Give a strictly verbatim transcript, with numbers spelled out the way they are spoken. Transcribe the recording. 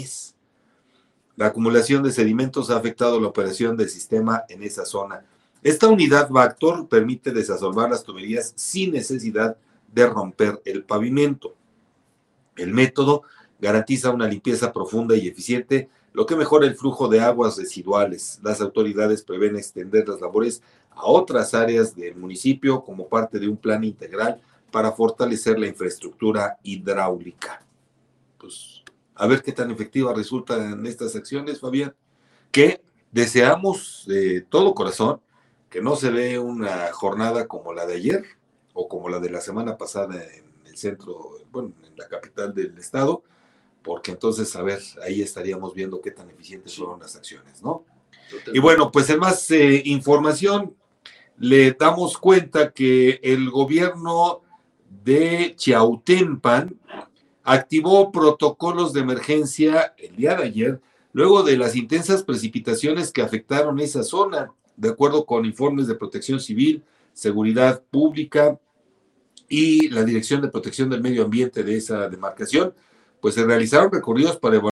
La acumulación de sedimentos ha afectado la operación del sistema en esa zona. Esta unidad Vactor permite desasolvar las tuberías sin necesidad de romper el pavimento. El método garantiza una limpieza profunda y eficiente, lo que mejora el flujo de aguas residuales. Las autoridades prevén extender las labores a otras áreas del municipio como parte de un plan integral para fortalecer la infraestructura hidráulica. Pues a ver qué tan efectivas resultan estas acciones, Fabián, que deseamos de todo corazón que no se dé una jornada como la de ayer o como la de la semana pasada en el centro, bueno, en la capital del estado, porque entonces, a ver, ahí estaríamos viendo qué tan eficientes fueron las acciones, ¿no? Y bueno, pues en más eh, información, le damos cuenta que el gobierno de Chiautempan activó protocolos de emergencia el día de ayer, luego de las intensas precipitaciones que afectaron esa zona, de acuerdo con informes de Protección Civil, Seguridad Pública y la Dirección de Protección del Medio Ambiente de esa demarcación, pues se realizaron recorridos para evaluar